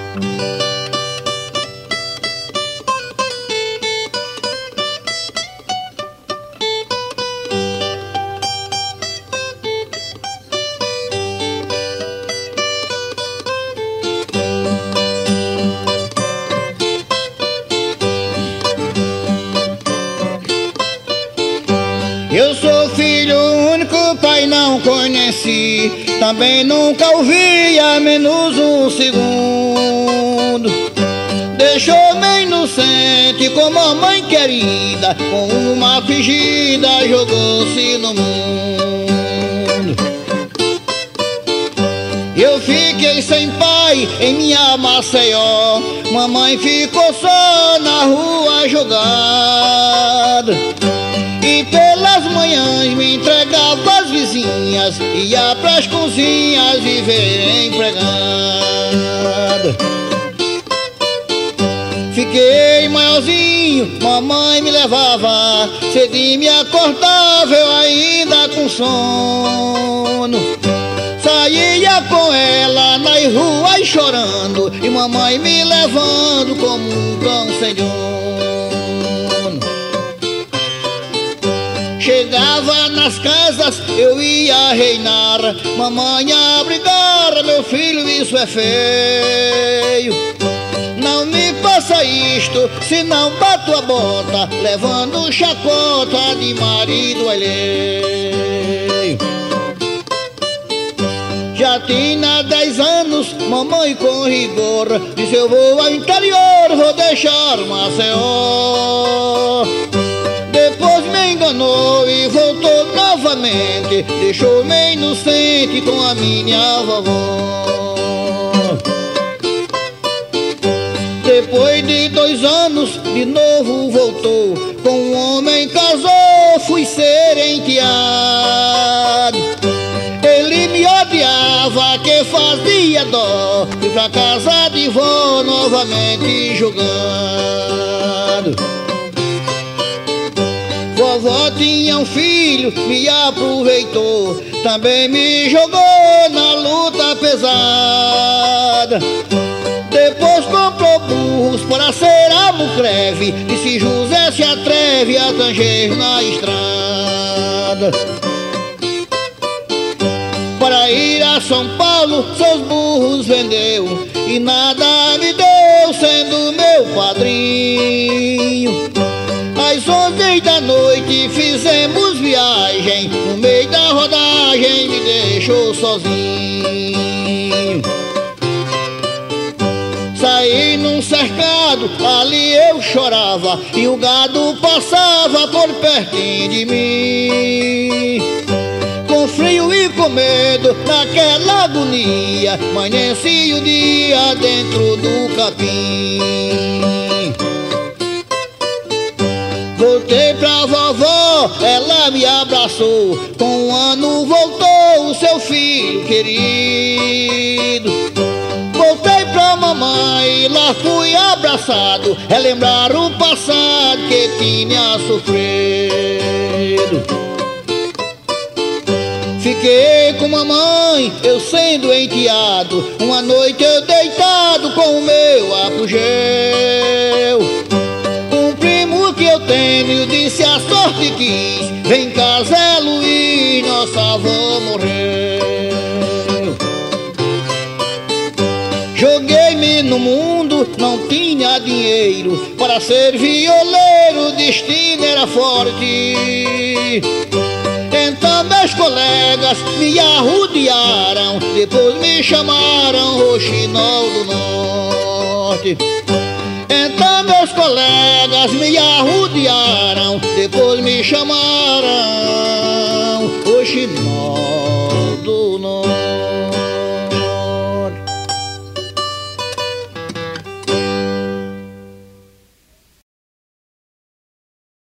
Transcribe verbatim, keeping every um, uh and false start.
Eu sou filho único, pai não conheci, também nunca ouvi a menos um segundo. Deixou-me inocente como a mãe querida, com uma fingida jogou-se no mundo. Eu fiquei sem pai em minha Maceió, mamãe ficou só na rua jogada. E pelas manhãs me entregava às vizinhas, ia pras cozinhas viver empregada. Fiquei maiorzinho, mamãe me levava, cedinho me acordava, eu ainda com sono. Saía com ela nas ruas chorando, e mamãe me levando como um cão sem dono. Chegava nas casas, eu ia reinar, mamãe a brigar, meu filho, isso é feio. Não me faça isto, senão bato a bota, levando chacota de marido alheio. Já tinha dez anos, mamãe com rigor disse: eu vou ao interior, vou deixar Maceió. Depois me enganou e voltou novamente, deixou-me inocente com a minha vovó. Depois de dois anos, de novo voltou, com um homem casou, fui ser enteado. Ele me odiava, que fazia dó, fui pra casa de vó novamente jogado. Vovó tinha um filho, me aproveitou, também me jogou na luta pesada. Depois comprou burros para ser almocreve, e se José se atreve a tanger na estrada. Para ir a São Paulo, seus burros vendeu, e nada me deu, sendo meu padrinho. Às onze da noite fizemos viagem, no meio da rodagem me deixou sozinho. Saí num cercado, ali eu chorava, e o gado passava por pertinho de mim. Com frio e com medo, naquela agonia, amanhecia o dia dentro do capim. Voltei pra vovó, ela me abraçou, com um ano voltou o seu filho querido. Voltei pra mamãe, lá fui abraçado, relembrar o passado que tinha sofrido. Fiquei com mamãe, eu sendo enteado, uma noite eu deitado com o meu apogeu. Um primo que eu tenho disse a sorte quis, vem cá Zé Luiz, nossa avó morreu. Joguei-me no mundo, não tinha dinheiro, para ser violeiro o destino era forte. Então meus colegas me arrodearam, depois me chamaram Roxinol do Norte. Então meus colegas me arrodearam, depois me chamaram Roxinol.